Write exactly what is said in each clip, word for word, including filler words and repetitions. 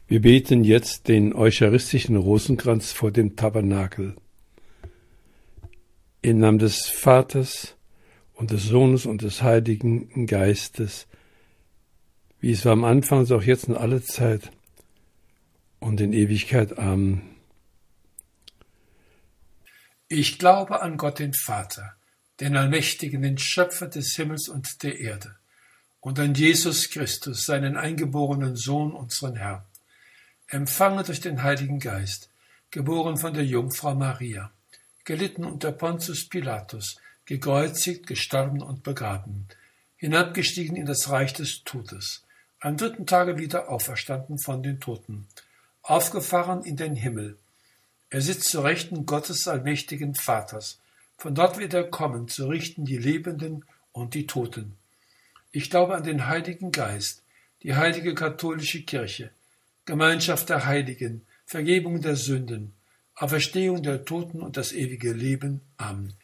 Wir beten jetzt den eucharistischen Rosenkranz vor dem Tabernakel. Im Namen des Vaters und des Sohnes und des Heiligen Geistes, wie es war am Anfang, so auch jetzt und alle Zeit und in Ewigkeit. Amen. Ich glaube an Gott den Vater, den Allmächtigen, den Schöpfer des Himmels und der Erde, und an Jesus Christus, seinen eingeborenen Sohn, unseren Herrn, empfangen durch den Heiligen Geist, geboren von der Jungfrau Maria, gelitten unter Pontius Pilatus, gekreuzigt, gestorben und begraben, hinabgestiegen in das Reich des Todes, am dritten Tage wieder auferstanden von den Toten, aufgefahren in den Himmel. Er sitzt zur Rechten Gottes allmächtigen Vaters, von dort wird er kommen, zu richten die Lebenden und die Toten. Ich glaube an den Heiligen Geist, die heilige katholische Kirche, Gemeinschaft der Heiligen, Vergebung der Sünden, Auferstehung der Toten und das ewige Leben. Amen.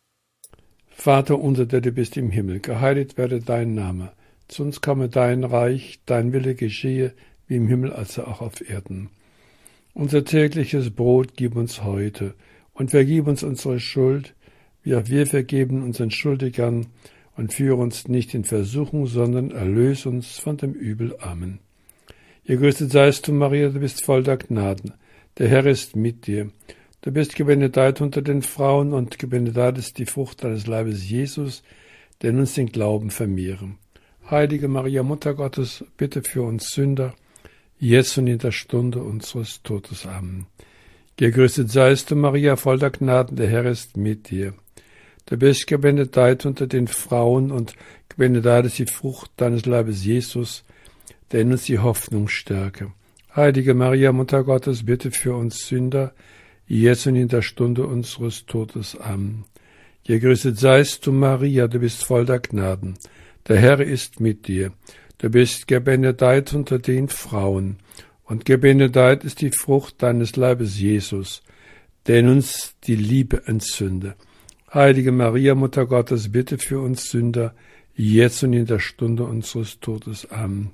Vater unser, der du bist im Himmel, geheiligt werde dein Name. Zu uns komme dein Reich, dein Wille geschehe, wie im Himmel als auch auf Erden. Unser tägliches Brot gib uns heute und vergib uns unsere Schuld, wie auch wir vergeben unseren Schuldigern, und führe uns nicht in Versuchung, sondern erlöse uns von dem Übel. Amen. Gegrüßet seist du, Maria, du bist voll der Gnaden. Der Herr ist mit dir. Du bist gebenedeit unter den Frauen, und gebenedeit ist die Frucht deines Leibes, Jesus, der uns den Glauben vermehre. Heilige Maria, Mutter Gottes, bitte für uns Sünder, jetzt und in der Stunde unseres Todes. Amen. Gegrüßet seist du, Maria, voll der Gnaden, der Herr ist mit dir. Du bist gebenedeit unter den Frauen, und gebenedeit ist die Frucht deines Leibes, Jesus, der in uns die Hoffnung stärke. Heilige Maria, Mutter Gottes, bitte für uns Sünder, jetzt und in der Stunde unseres Todes. Amen. Gegrüßet seist du, Maria, du bist voll der Gnaden. Der Herr ist mit dir. Du bist gebenedeit unter den Frauen, und gebenedeit ist die Frucht deines Leibes, Jesus, der in uns die Liebe entzünde. Heilige Maria, Mutter Gottes, bitte für uns Sünder, jetzt und in der Stunde unseres Todes. Amen.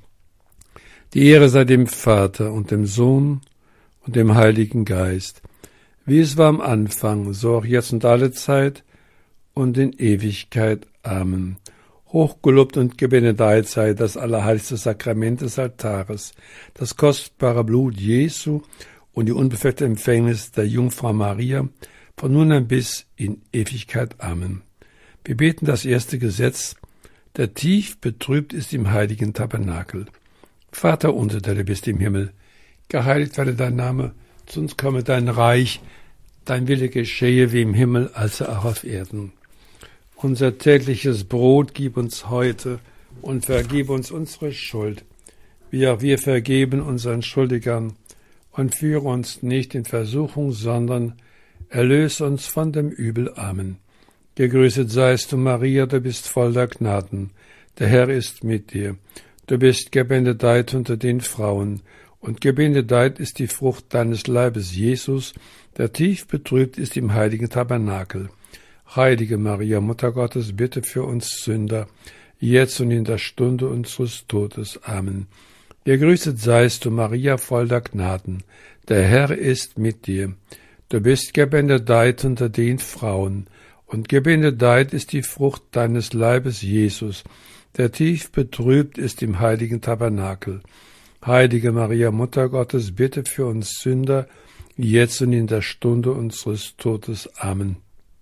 Die Ehre sei dem Vater und dem Sohn und dem Heiligen Geist, wie es war am Anfang, so auch jetzt und alle Zeit und in Ewigkeit. Amen. Hochgelobt und gebenedeit sei das allerheiligste Sakrament des Altares, das kostbare Blut Jesu und die unbefleckte Empfängnis der Jungfrau Maria, von nun an bis in Ewigkeit. Amen. Wir beten das erste Gesetz, der tief betrübt ist im heiligen Tabernakel. Vater unser, der du bist im Himmel, geheiligt werde dein Name, zu uns komme dein Reich, dein Wille geschehe wie im Himmel, als auch auf Erden. Unser tägliches Brot gib uns heute und vergib uns unsere Schuld, wie auch wir vergeben unseren Schuldigern, und führe uns nicht in Versuchung, sondern erlöse uns von dem Übel. Amen. Gegrüßet seist du, Maria, du bist voll der Gnaden. Der Herr ist mit dir. Du bist gebenedeit unter den Frauen, und gebenedeit ist die Frucht deines Leibes, Jesus, der tief betrübt ist im heiligen Tabernakel. Heilige Maria, Mutter Gottes, bitte für uns Sünder, jetzt und in der Stunde unseres Todes. Amen. Gegrüßet seist du, Maria, voll der Gnaden. Der Herr ist mit dir. Du bist gebenedeit unter den Frauen, und gebenedeit ist die Frucht deines Leibes, Jesus, der tief betrübt ist im heiligen Tabernakel. Heilige Maria, Mutter Gottes, bitte für uns Sünder, jetzt und in der Stunde unseres Todes. Amen.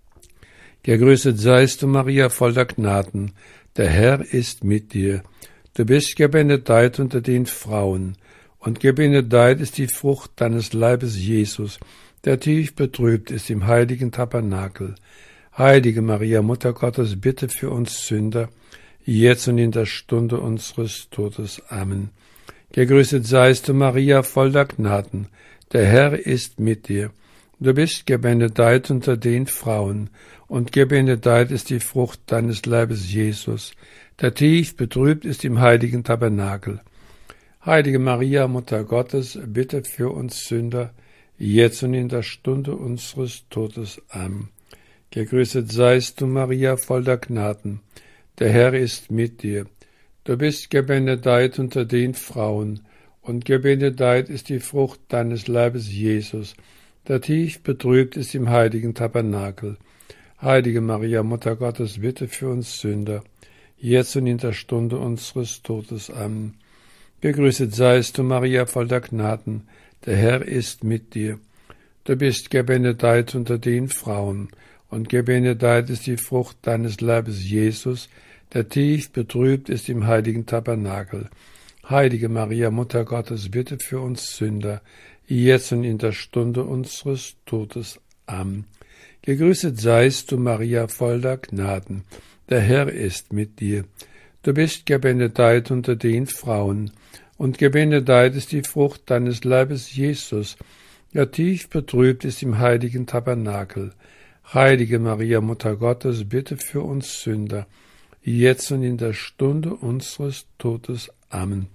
Gegrüßet seist du, Maria, voll der Gnaden. Der Herr ist mit dir. Du bist gebenedeit unter den Frauen, und gebenedeit ist die Frucht deines Leibes, Jesus, der tief betrübt ist im heiligen Tabernakel. Heilige Maria, Mutter Gottes, bitte für uns Sünder, jetzt und in der Stunde unseres Todes. Amen. Gegrüßet seist du, Maria, voll der Gnaden. Der Herr ist mit dir. Du bist gebenedeit unter den Frauen, und gebenedeit ist die Frucht deines Leibes, Jesus, der tief betrübt ist im heiligen Tabernakel. Heilige Maria, Mutter Gottes, bitte für uns Sünder, jetzt und in der Stunde unseres Todes. Amen. Gegrüßet seist du, Maria, voll der Gnaden. Der Herr ist mit dir. Du bist gebenedeit unter den Frauen, und gebenedeit ist die Frucht deines Leibes, Jesus, der tief betrübt ist im heiligen Tabernakel. Heilige Maria, Mutter Gottes, bitte für uns Sünder, jetzt und in der Stunde unseres Todes. Amen. Gegrüßet seist du, Maria, voll der Gnaden, der Herr ist mit dir. Du bist gebenedeit unter den Frauen, und gebenedeit ist die Frucht deines Leibes, Jesus, der tief betrübt ist im heiligen Tabernakel. Heilige Maria, Mutter Gottes, bitte für uns Sünder, jetzt und in der Stunde unseres Todes. Amen. Gegrüßet seist du, Maria, voll der Gnaden, der Herr ist mit dir. Du bist gebenedeit unter den Frauen, und gebenedeit ist die Frucht deines Leibes, Jesus, der tief betrübt ist im heiligen Tabernakel. Heilige Maria, Mutter Gottes, bitte für uns Sünder, jetzt und in der Stunde unseres Todes. Amen.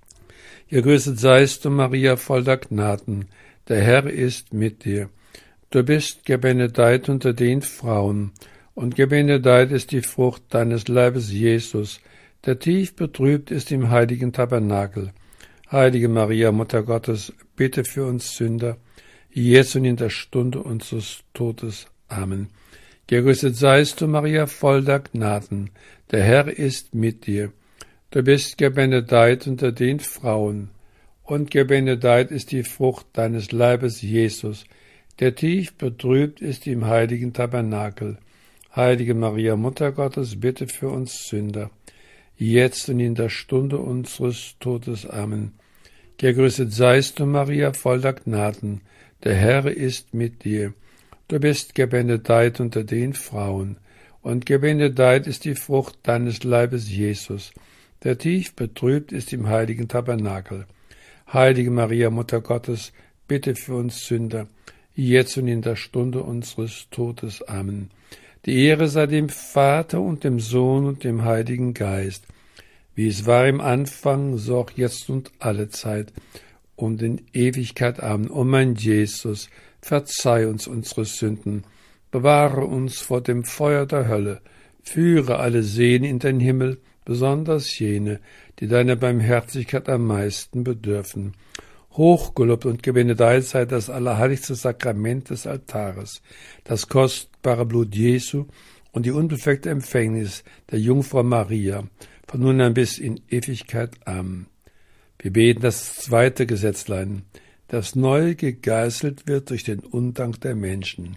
Gegrüßet seist du, Maria, voll der Gnaden, der Herr ist mit dir. Du bist gebenedeit unter den Frauen, und gebenedeit ist die Frucht deines Leibes, Jesus, der tief betrübt ist im heiligen Tabernakel. Heilige Maria, Mutter Gottes, bitte für uns Sünder, jetzt und in der Stunde unseres Todes. Amen. Gegrüßet seist du, Maria, voll der Gnaden, der Herr ist mit dir. Du bist gebenedeit unter den Frauen, und gebenedeit ist die Frucht deines Leibes, Jesus, der tief betrübt ist im heiligen Tabernakel. Heilige Maria, Mutter Gottes, bitte für uns Sünder, jetzt und in der Stunde unseres Todes. Amen. Gegrüßet seist du, Maria, voll der Gnaden, der Herr ist mit dir. Du bist gebenedeit unter den Frauen, und gebenedeit ist die Frucht deines Leibes, Jesus, der tief betrübt ist im heiligen Tabernakel. Heilige Maria, Mutter Gottes, bitte für uns Sünder, jetzt und in der Stunde unseres Todes. Amen. Die Ehre sei dem Vater und dem Sohn und dem Heiligen Geist, wie es war im Anfang, so auch jetzt und alle Zeit und in Ewigkeit. Amen. O mein Jesus, verzeih uns unsere Sünden, bewahre uns vor dem Feuer der Hölle, führe alle Seelen in den Himmel, besonders jene, die deiner Barmherzigkeit am meisten bedürfen. Hochgelobt und gebenedeit sei das allerheiligste Sakrament des Altares, das kostbare Blut Jesu und die unbefleckte Empfängnis der Jungfrau Maria, von nun an bis in Ewigkeit. Amen. Wir beten das zweite Gesetzlein, das neu gegeißelt wird durch den Undank der Menschen.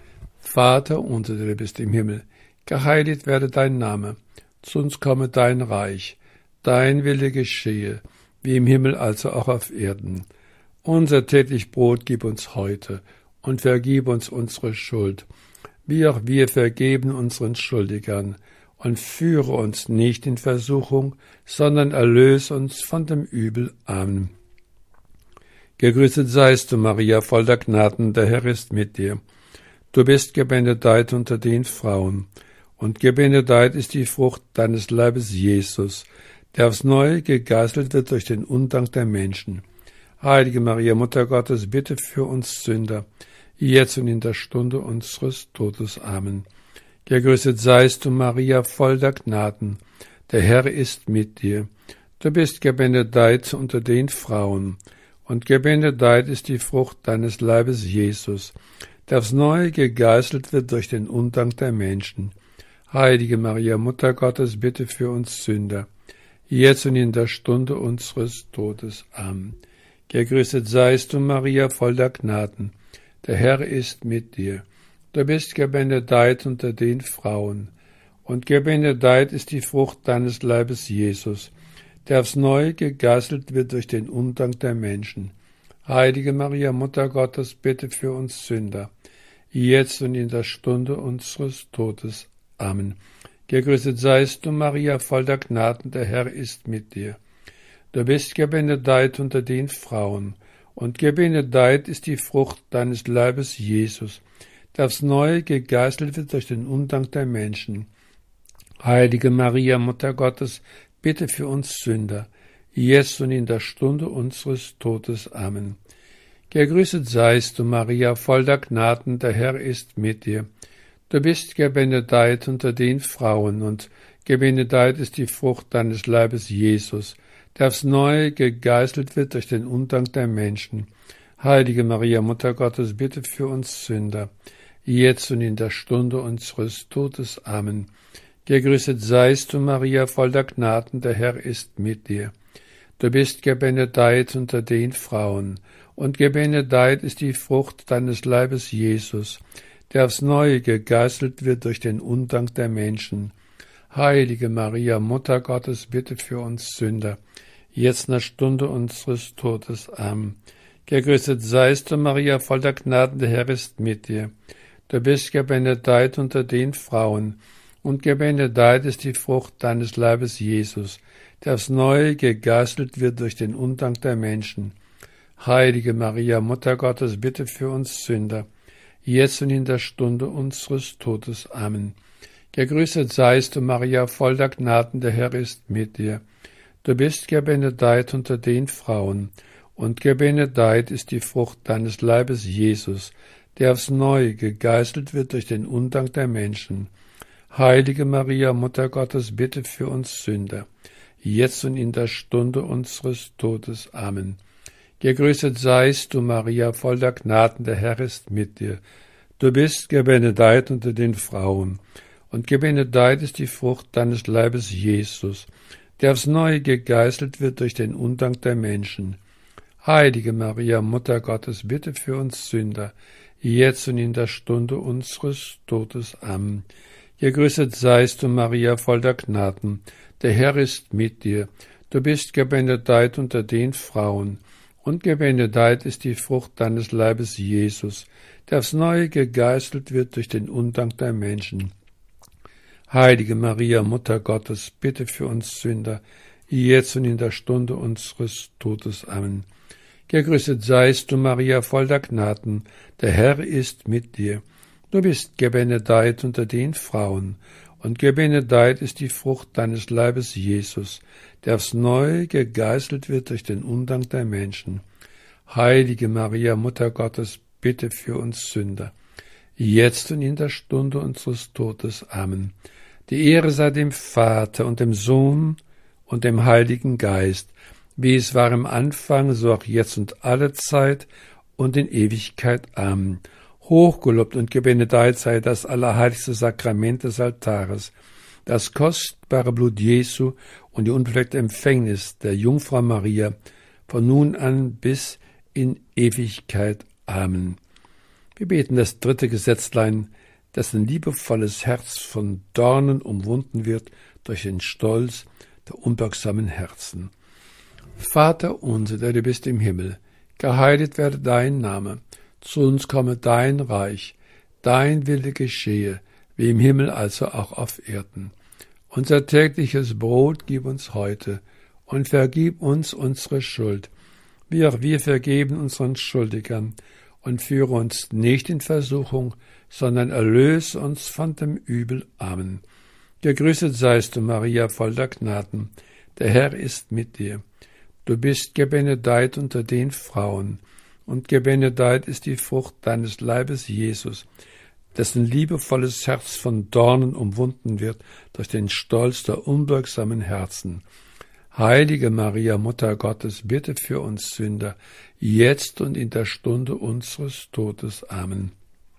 Vater unser, der du bist im Himmel, geheiligt werde dein Name, zu uns komme dein Reich, dein Wille geschehe, wie im Himmel also auch auf Erden. Unser täglich Brot gib uns heute und vergib uns unsere Schuld, wie auch wir vergeben unseren Schuldigern, und führe uns nicht in Versuchung, sondern erlöse uns von dem Übel. Amen. Gegrüßet seist du, Maria, voll der Gnaden, der Herr ist mit dir. Du bist gebenedeit unter den Frauen, und gebenedeit ist die Frucht deines Leibes, Jesus, der aufs Neue gegeißelt wird durch den Undank der Menschen. Heilige Maria, Mutter Gottes, bitte für uns Sünder, jetzt und in der Stunde unseres Todes. Amen. Gegrüßet seist du, Maria, voll der Gnaden, der Herr ist mit dir. Du bist gebenedeit unter den Frauen, und gebenedeit ist die Frucht deines Leibes, Jesus, der aufs Neue gegeißelt wird durch den Undank der Menschen. Heilige Maria, Mutter Gottes, bitte für uns Sünder, jetzt und in der Stunde unseres Todes. Amen. Gegrüßet seist du, Maria, voll der Gnaden, der Herr ist mit dir. Du bist gebenedeit unter den Frauen, und gebenedeit ist die Frucht deines Leibes, Jesus, der aufs Neue gegeißelt wird durch den Undank der Menschen. Heilige Maria, Mutter Gottes, bitte für uns Sünder, jetzt und in der Stunde unseres Todes. Amen. Gegrüßet seist du, Maria, voll der Gnaden, der Herr ist mit dir. Du bist gebenedeit unter den Frauen, und gebenedeit ist die Frucht deines Leibes, Jesus, der aufs Neue gegeißelt wird durch den Undank der Menschen. Heilige Maria, Mutter Gottes, bitte für uns Sünder, jetzt und in der Stunde unseres Todes. Amen. Gegrüßet seist du, Maria, voll der Gnaden, der Herr ist mit dir. Du bist gebenedeit unter den Frauen, und gebenedeit ist die Frucht deines Leibes, Jesus, der aufs Neue gegeißelt wird durch den Undank der Menschen. Heilige Maria, Mutter Gottes, bitte für uns Sünder, jetzt und in der Stunde unseres Todes. Amen. Gegrüßet seist du, Maria, voll der Gnaden, der Herr ist mit dir. Du bist gebenedeit unter den Frauen, und gebenedeit ist die Frucht deines Leibes, Jesus, der aufs Neue gegeißelt wird durch den Undank der Menschen. Heilige Maria, Mutter Gottes, bitte für uns Sünder, jetzt in der Stunde unseres Todes. Amen. Gegrüßet seist du, Maria, voll der Gnaden, der Herr ist mit dir. Du bist gebenedeit unter den Frauen, und gebenedeit ist die Frucht deines Leibes, Jesus, der aufs Neue gegeißelt wird durch den Undank der Menschen. Heilige Maria, Mutter Gottes, bitte für uns Sünder, jetzt und in der Stunde unseres Todes. Amen. Gegrüßet seist du, Maria, voll der Gnaden, der Herr ist mit dir. Du bist gebenedeit unter den Frauen, und gebenedeit ist die Frucht deines Leibes, Jesus, der aufs Neue gegeißelt wird durch den Undank der Menschen. Heilige Maria, Mutter Gottes, bitte für uns Sünder, jetzt und in der Stunde unseres Todes. Amen. Gegrüßet seist du, Maria, voll der Gnaden, der Herr ist mit dir. Du bist gebenedeit unter den Frauen, und gebenedeit ist die Frucht deines Leibes, Jesus, der aufs Neue gegeißelt wird durch den Undank der Menschen. Heilige Maria, Mutter Gottes, bitte für uns Sünder, jetzt und in der Stunde unseres Todes. Amen. Gegrüßet seist du, Maria, voll der Gnaden, der Herr ist mit dir. Du bist gebenedeit unter den Frauen, und gebenedeit ist die Frucht deines Leibes, Jesus, der aufs Neue gegeißelt wird durch den Undank der Menschen. Heilige Maria, Mutter Gottes, bitte für uns Sünder, jetzt und in der Stunde unseres Todes. Amen. Gegrüßet seist du, Maria, voll der Gnaden, der Herr ist mit dir. Du bist gebenedeit unter den Frauen, und gebenedeit ist die Frucht deines Leibes, Jesus, der aufs Neue gegeißelt wird durch den Undank der Menschen. Heilige Maria, Mutter Gottes, bitte für uns Sünder, jetzt und in der Stunde unseres Todes. Amen. Die Ehre sei dem Vater und dem Sohn und dem Heiligen Geist, wie es war im Anfang, so auch jetzt und alle Zeit und in Ewigkeit. Amen. Hochgelobt und gebenedeit sei das allerheiligste Sakrament des Altares, das kostbare Blut Jesu und die unbefleckte Empfängnis der Jungfrau Maria, von nun an bis in Ewigkeit. Amen. Wir beten das dritte Gesetzlein, dessen liebevolles Herz von Dornen umwunden wird durch den Stolz der unbeugsamen Herzen. Vater unser, der du bist im Himmel, geheiligt werde dein Name. Zu uns komme dein Reich, dein Wille geschehe, wie im Himmel also auch auf Erden. Unser tägliches Brot gib uns heute und vergib uns unsere Schuld, wie auch wir vergeben unseren Schuldigern, und führe uns nicht in Versuchung, sondern erlöse uns von dem Übel. Amen. Gegrüßet seist du, Maria, voll der Gnaden, der Herr ist mit dir. Du bist gebenedeit unter den Frauen, und gebenedeit ist die Frucht deines Leibes, Jesus, dessen liebevolles Herz von Dornen umwunden wird durch den Stolz der unbeugsamen Herzen. Heilige Maria, Mutter Gottes, bitte für uns Sünder, jetzt und in der Stunde unseres Todes. Amen.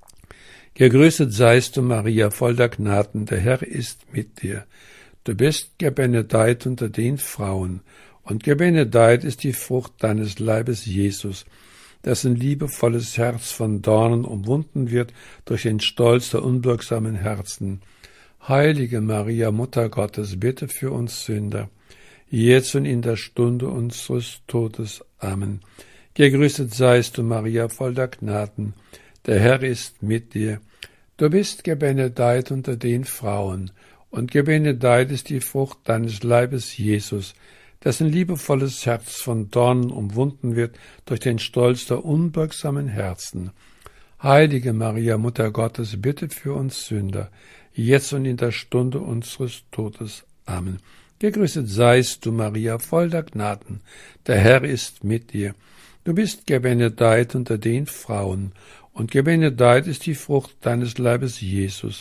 Gegrüßet seist du, Maria, voll der Gnaden, der Herr ist mit dir. Du bist gebenedeit unter den Frauen, und gebenedeit ist die Frucht deines Leibes, Jesus, dessen liebevolles Herz von Dornen umwunden wird durch den Stolz der unbeugsamen Herzen. Heilige Maria, Mutter Gottes, bitte für uns Sünder, jetzt und in der Stunde unseres Todes. Amen. Gegrüßet seist du, Maria, voll der Gnaden, der Herr ist mit dir. Du bist gebenedeit unter den Frauen, und gebenedeit ist die Frucht deines Leibes, Jesus, dessen liebevolles Herz von Dornen umwunden wird durch den Stolz der unbeugsamen Herzen. Heilige Maria, Mutter Gottes, bitte für uns Sünder, jetzt und in der Stunde unseres Todes. Amen. Gegrüßet seist du, Maria, voll der Gnaden, der Herr ist mit dir. Du bist gebenedeit unter den Frauen, und gebenedeit ist die Frucht deines Leibes, Jesus,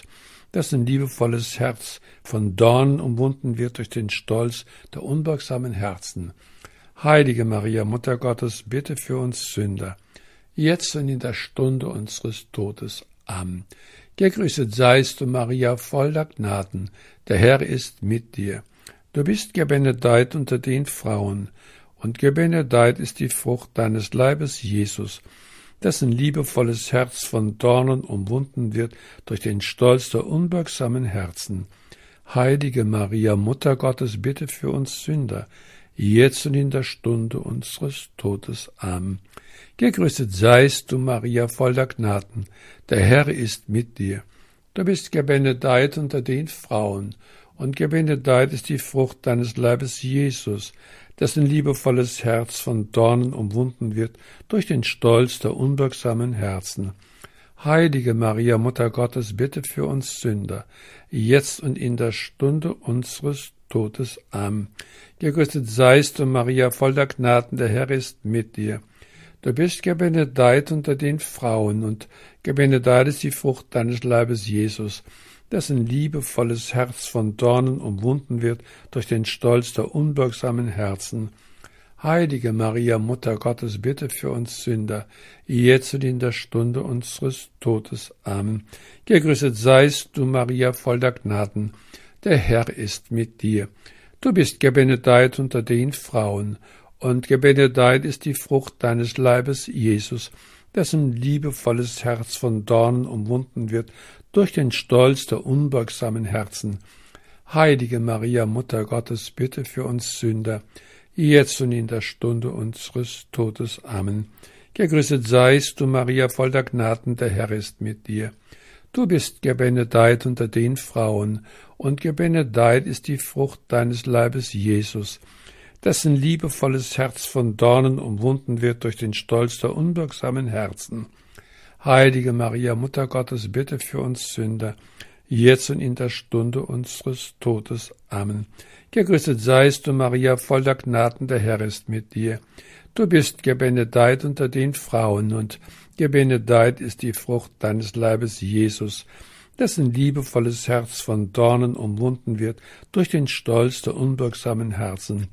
dessen liebevolles Herz von Dornen umwunden wird durch den Stolz der unbeugsamen Herzen. Heilige Maria, Mutter Gottes, bitte für uns Sünder, jetzt und in der Stunde unseres Todes. Amen. Gegrüßet seist du, Maria, voll der Gnaden, der Herr ist mit dir. Du bist gebenedeit unter den Frauen, und gebenedeit ist die Frucht deines Leibes, Jesus, dessen liebevolles Herz von Dornen umwunden wird durch den Stolz der unbeugsamen Herzen. Heilige Maria, Mutter Gottes, bitte für uns Sünder, jetzt und in der Stunde unseres Todes. Amen. Gegrüßet seist du, Maria, voll der Gnaden, der Herr ist mit dir. Du bist gebenedeit unter den Frauen, und gebenedeit ist die Frucht deines Leibes, Jesus, dessen liebevolles Herz von Dornen umwunden wird durch den Stolz der unbeugsamen Herzen. Heilige Maria, Mutter Gottes, bitte für uns Sünder, jetzt und in der Stunde unseres Todes. Amen. Gegrüßet seist du, Maria, voll der Gnaden, der Herr ist mit dir. Du bist gebenedeit unter den Frauen, und gebenedeit ist die Frucht deines Leibes, Jesus, dessen liebevolles Herz von Dornen umwunden wird durch den Stolz der unbeugsamen Herzen. Heilige Maria, Mutter Gottes, bitte für uns Sünder, jetzt und in der Stunde unseres Todes. Amen. Gegrüßet seist du, Maria, voll der Gnaden, der Herr ist mit dir. Du bist gebenedeit unter den Frauen, und gebenedeit ist die Frucht deines Leibes, Jesus, dessen liebevolles Herz von Dornen umwunden wird durch den Stolz der unbeugsamen Herzen. Heilige Maria, Mutter Gottes, bitte für uns Sünder, jetzt und in der Stunde unseres Todes. Amen. Gegrüßet seist du, Maria, voll der Gnaden, der Herr ist mit dir. Du bist gebenedeit unter den Frauen, und gebenedeit ist die Frucht deines Leibes, Jesus, dessen liebevolles Herz von Dornen umwunden wird durch den Stolz der unbeugsamen Herzen. Heilige Maria, Mutter Gottes, bitte für uns Sünder, jetzt und in der Stunde unseres Todes. Amen. Gegrüßet seist du, Maria, voll der Gnaden, der Herr ist mit dir. Du bist gebenedeit unter den Frauen, und gebenedeit ist die Frucht deines Leibes, Jesus, dessen liebevolles Herz von Dornen umwunden wird durch den Stolz der unbeugsamen Herzen.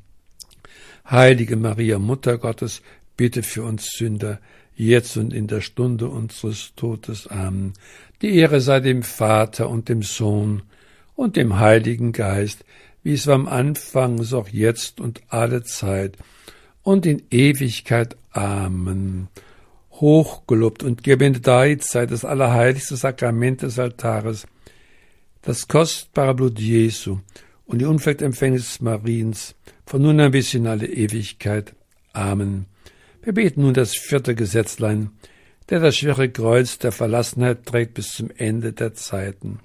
Heilige Maria, Mutter Gottes, bitte für uns Sünder, jetzt und in der Stunde unseres Todes. Amen. Die Ehre sei dem Vater und dem Sohn und dem Heiligen Geist, wie es war am Anfang, so auch jetzt und alle Zeit und in Ewigkeit. Amen. Hochgelobt und gebenedeit sei das allerheiligste Sakrament des Altares, das kostbare Blut Jesu und die Unfleckempfängnis Mariens, von nun an bis in alle Ewigkeit. Amen. Wir beten nun das vierte Gesetzlein, der das schwere Kreuz der Verlassenheit trägt bis zum Ende der Zeiten.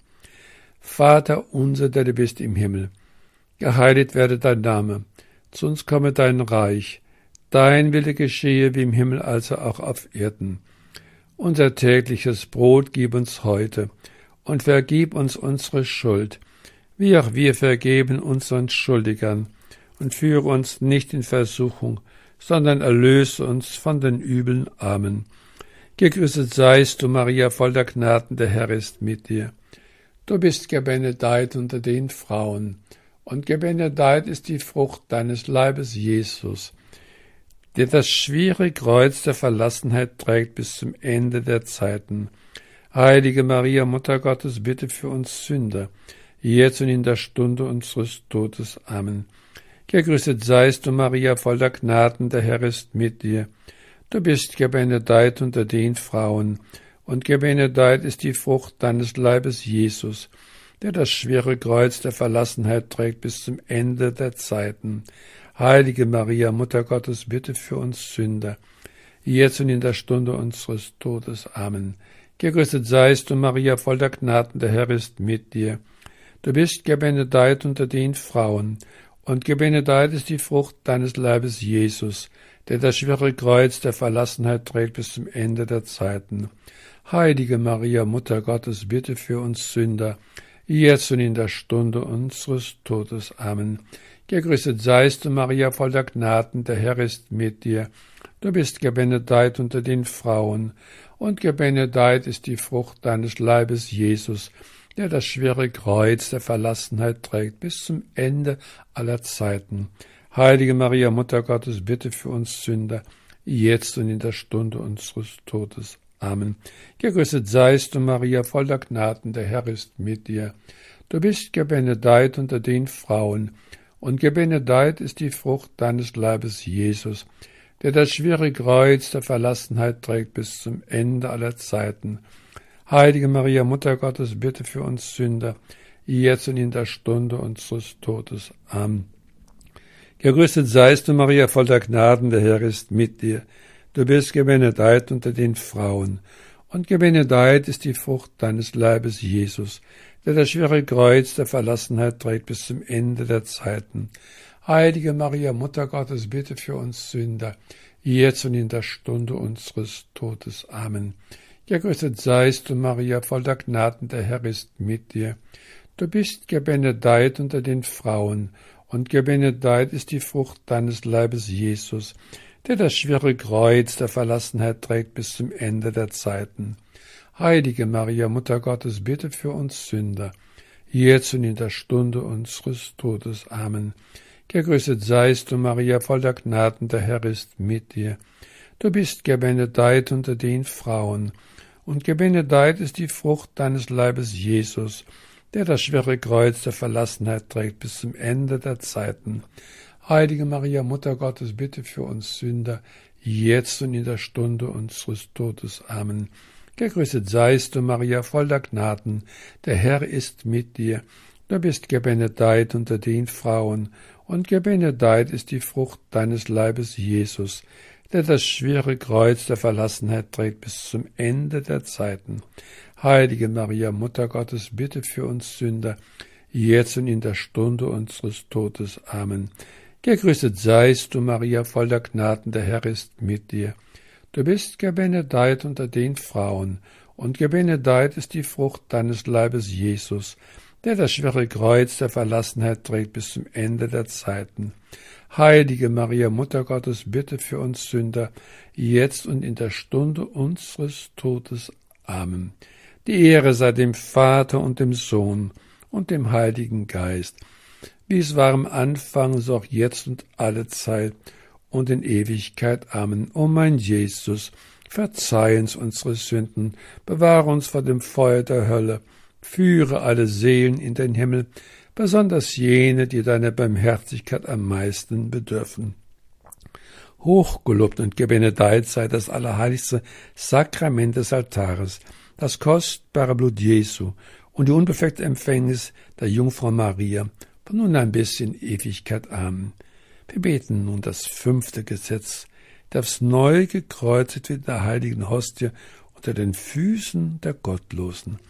Vater unser, der du bist im Himmel, geheiligt werde dein Name, zu uns komme dein Reich, dein Wille geschehe wie im Himmel, also auch auf Erden. Unser tägliches Brot gib uns heute und vergib uns unsere Schuld, wie auch wir vergeben unseren Schuldigern, und führe uns nicht in Versuchung, sondern erlöse uns von den Übeln. Amen. Gegrüßet seist du, Maria, voll der Gnaden, der Herr ist mit dir. Du bist gebenedeit unter den Frauen, und gebenedeit ist die Frucht deines Leibes, Jesus, der das schwere Kreuz der Verlassenheit trägt bis zum Ende der Zeiten. Heilige Maria, Mutter Gottes, bitte für uns Sünder, jetzt und in der Stunde unseres Todes. Amen. Gegrüßet seist du, Maria, voll der Gnaden, der Herr ist mit dir. Du bist gebenedeit unter den Frauen, und gebenedeit ist die Frucht deines Leibes, Jesus, der das schwere Kreuz der Verlassenheit trägt bis zum Ende der Zeiten. Heilige Maria, Mutter Gottes, bitte für uns Sünder, jetzt und in der Stunde unseres Todes. Amen. Gegrüßet seist du, Maria, voll der Gnaden, der Herr ist mit dir. Du bist gebenedeit unter den Frauen, und gebenedeit ist die Frucht deines Leibes, Jesus, der das schwere Kreuz der Verlassenheit trägt bis zum Ende der Zeiten. Heilige Maria, Mutter Gottes, bitte für uns Sünder, jetzt und in der Stunde unseres Todes. Amen. Gegrüßet seist du, Maria, voll der Gnaden, der Herr ist mit dir. Du bist gebenedeit unter den Frauen, und gebenedeit ist die Frucht deines Leibes, Jesus, der das schwere Kreuz der Verlassenheit trägt bis zum Ende aller Zeiten. Heilige Maria, Mutter Gottes, bitte für uns Sünder, jetzt und in der Stunde unseres Todes. Amen. Gegrüßet seist du, Maria, voller Gnaden, der Herr ist mit dir. Du bist gebenedeit unter den Frauen, und gebenedeit ist die Frucht deines Leibes, Jesus, der das schwere Kreuz der Verlassenheit trägt bis zum Ende aller Zeiten. Heilige Maria, Mutter Gottes, bitte für uns Sünder, jetzt und in der Stunde unseres Todes. Amen. Gegrüßet seist du, Maria, voller Gnaden, der Herr ist mit dir. Du bist gebenedeit unter den Frauen, und gebenedeit ist die Frucht deines Leibes, Jesus, der das schwere Kreuz der Verlassenheit trägt bis zum Ende der Zeiten. Heilige Maria, Mutter Gottes, bitte für uns Sünder, jetzt und in der Stunde unseres Todes. Amen. Gegrüßet seist du, Maria, voller Gnaden, der Herr ist mit dir. Du bist gebenedeit unter den Frauen, und gebenedeit ist die Frucht deines Leibes, Jesus, der das schwere Kreuz der Verlassenheit trägt bis zum Ende der Zeiten. Heilige Maria, Mutter Gottes, bitte für uns Sünder, jetzt und in der Stunde unseres Todes. Amen. Gegrüßet seist du, Maria, voller Gnaden, der Herr ist mit dir. Du bist gebenedeit unter den Frauen, und gebenedeit ist die Frucht deines Leibes, Jesus, der das schwere Kreuz der Verlassenheit trägt bis zum Ende der Zeiten. Heilige Maria, Mutter Gottes, bitte für uns Sünder, jetzt und in der Stunde unseres Todes. Amen. Gegrüßet seist du, Maria, voller Gnaden, der Herr ist mit dir. Du bist gebenedeit unter den Frauen, und gebenedeit ist die Frucht deines Leibes, Jesus, der das schwere Kreuz der Verlassenheit trägt bis zum Ende der Zeiten. Heilige Maria, Mutter Gottes, bitte für uns Sünder, jetzt und in der Stunde unseres Todes. Amen. Gegrüßet seist du, Maria, voller Gnaden, der Herr ist mit dir. Du bist gebenedeit unter den Frauen, und gebenedeit ist die Frucht deines Leibes, Jesus, der das schwere Kreuz der Verlassenheit trägt bis zum Ende der Zeiten. Heilige Maria, Mutter Gottes, bitte für uns Sünder, jetzt und in der Stunde unseres Todes. Amen. Die Ehre sei dem Vater und dem Sohn und dem Heiligen Geist, wie es war am Anfang, so auch jetzt und alle Zeit und in Ewigkeit. Amen. O mein Jesus, verzeih uns unsere Sünden, bewahre uns vor dem Feuer der Hölle, führe alle Seelen in den Himmel, besonders jene, die deiner Barmherzigkeit am meisten bedürfen. Hochgelobt und gebenedeit sei das allerheiligste Sakrament des Altares, das kostbare Blut Jesu und die unbefleckte Empfängnis der Jungfrau Maria, von nun an bis in Ewigkeit. Amen. Wir beten nun das fünfte Gesetz, das neu gekreuzigt wird in der heiligen Hostie unter den Füßen der Gottlosen.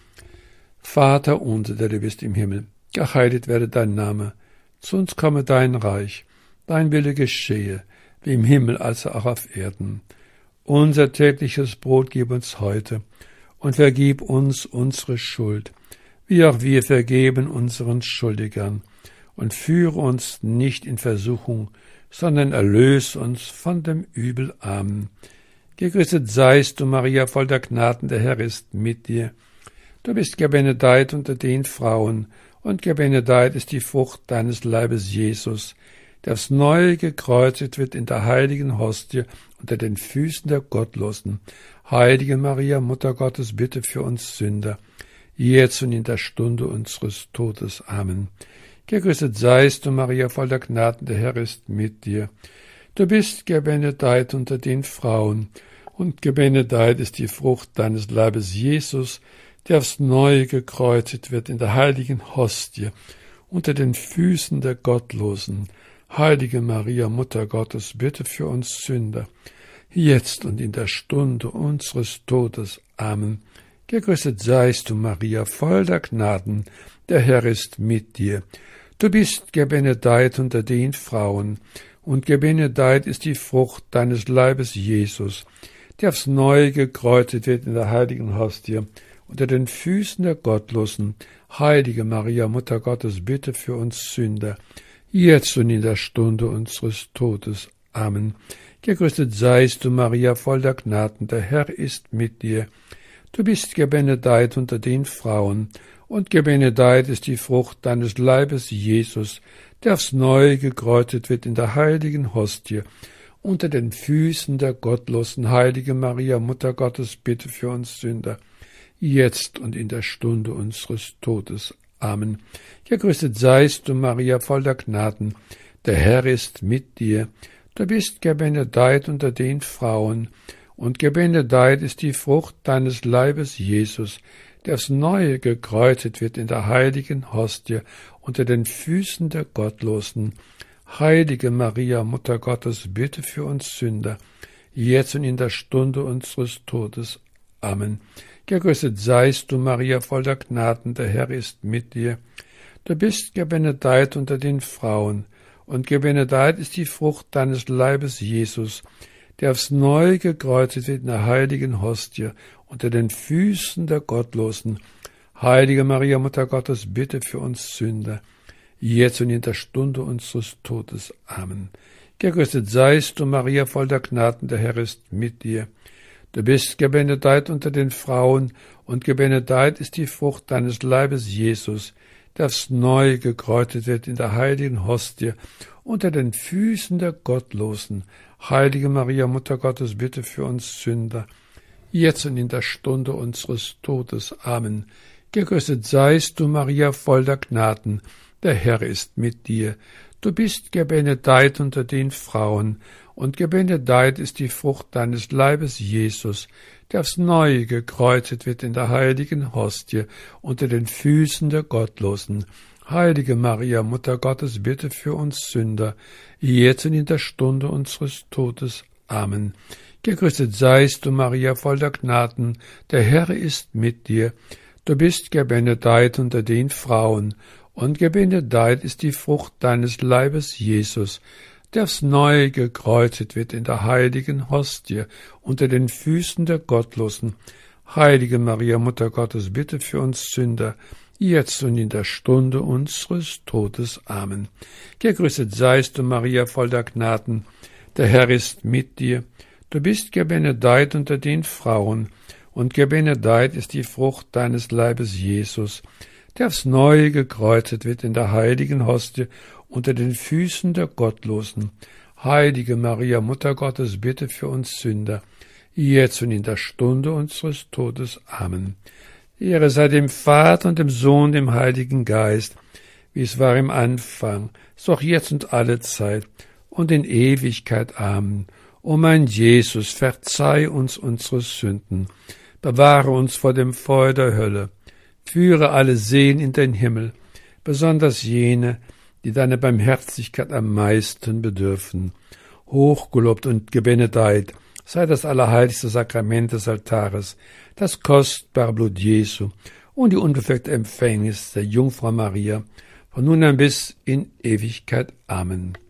Vater unser, der du bist im Himmel, geheiligt werde dein Name, zu uns komme dein Reich, dein Wille geschehe, wie im Himmel als auch auf Erden. Unser tägliches Brot gib uns heute, und vergib uns unsere Schuld, wie auch wir vergeben unseren Schuldigern, und führe uns nicht in Versuchung, sondern erlöse uns von dem Übel. Amen. Gegrüßet seist du, Maria, voll der Gnaden, der Herr ist mit dir. Du bist gebenedeit unter den Frauen, und gebenedeit ist die Frucht deines Leibes, Jesus, der aufs Neue gekreuzigt wird in der heiligen Hostie unter den Füßen der Gottlosen. Heilige Maria, Mutter Gottes, bitte für uns Sünder, jetzt und in der Stunde unseres Todes. Amen. Gegrüßet seist du, Maria, voll der Gnaden, der Herr ist mit dir. Du bist gebenedeit unter den Frauen, und gebenedeit ist die Frucht deines Leibes, Jesus, der aufs Neue gekreuzigt wird in der heiligen Hostie unter den Füßen der Gottlosen. Heilige Maria, Mutter Gottes, bitte für uns Sünder, jetzt und in der Stunde unseres Todes. Amen. Gegrüßet seist du, Maria, voll der Gnaden, der Herr ist mit dir. Du bist gebenedeit unter den Frauen, und gebenedeit ist die Frucht deines Leibes, Jesus, der aufs Neue gekreuzigt wird in der heiligen Hostie unter den Füßen der Gottlosen. Heilige Maria, Mutter Gottes, bitte für uns Sünder, jetzt und in der Stunde unseres Todes. Amen. Gegrüßet seist du, Maria, voll der Gnaden, der Herr ist mit dir. Du bist gebenedeit unter den Frauen, und gebenedeit ist die Frucht deines Leibes, Jesus, der aufs Neue gekräutet wird in der heiligen Hostie, unter den Füßen der gottlosen Heilige Maria, Mutter Gottes, bitte für uns Sünder, jetzt und in der Stunde unseres Todes. Amen. Gegrüßet seist du, Maria, voll der Gnaden, der Herr ist mit dir. Du bist gebenedeit unter den Frauen, und gebenedeit ist die Frucht deines Leibes, Jesus, der aufs Neue gekräutet wird in der heiligen Hostie, unter den Füßen der Gottlosen. Heilige Maria, Mutter Gottes, bitte für uns Sünder, jetzt und in der Stunde unseres Todes. Amen. Gegrüßet seist du, Maria, voll der Gnaden, der Herr ist mit dir. Du bist gebenedeit unter den Frauen, und gebenedeit ist die Frucht deines Leibes, Jesus, der aufs Neue gekreuzigt wird in der heiligen Hostie, unter den Füßen der Gottlosen. Heilige Maria, Mutter Gottes, bitte für uns Sünder, jetzt und in der Stunde unseres Todes. Amen. Gegrüßet seist du, Maria, voll der Gnaden, der Herr ist mit dir. Du bist gebenedeit unter den Frauen, und gebenedeit ist die Frucht deines Leibes, Jesus, der aufs Neue gekräutet wird in der heiligen Hostie, unter den Füßen der Gottlosen. Heilige Maria, Mutter Gottes, bitte für uns Sünder, jetzt und in der Stunde unseres Todes. Amen. Gegrüßet seist du, Maria, voll der Gnaden, der Herr ist mit dir. Du bist gebenedeit unter den Frauen, und gebenedeit ist die Frucht deines Leibes, Jesus, der aufs Neue gekräutet wird in der heiligen Hostie, unter den Füßen der Gottlosen. Heilige Maria, Mutter Gottes, bitte für uns Sünder, jetzt und in der Stunde unseres Todes. Amen. Gegrüßet seist du, Maria, voll der Gnaden, der Herr ist mit dir. Du bist gebenedeit unter den Frauen, und gebenedeit ist die Frucht deines Leibes, Jesus, der aufs Neue gekreuzet wird in der heiligen Hostie, unter den Füßen der Gottlosen. Heilige Maria, Mutter Gottes, bitte für uns Sünder, jetzt und in der Stunde unseres Todes. Amen. Gegrüßet seist du, Maria, voll der Gnaden, der Herr ist mit dir. Du bist gebenedeit unter den Frauen, und gebenedeit ist die Frucht deines Leibes, Jesus, der aufs Neue gekreuzet wird in der heiligen Hostie, unter den Füßen der Gottlosen. Heilige Maria, Mutter Gottes, bitte für uns Sünder, jetzt und in der Stunde unseres Todes. Amen. Ehre sei dem Vater und dem Sohn und dem Heiligen Geist, wie es war im Anfang, so auch jetzt und alle Zeit und in Ewigkeit. Amen. O mein Jesus, verzeih uns unsere Sünden, bewahre uns vor dem Feuer der Hölle, führe alle Seelen in den Himmel, besonders jene, die deine Barmherzigkeit am meisten bedürfen. Hochgelobt und gebenedeit sei das allerheiligste Sakrament des Altares, das kostbare Blut Jesu und die unbefleckte Empfängnis der Jungfrau Maria, von nun an bis in Ewigkeit. Amen.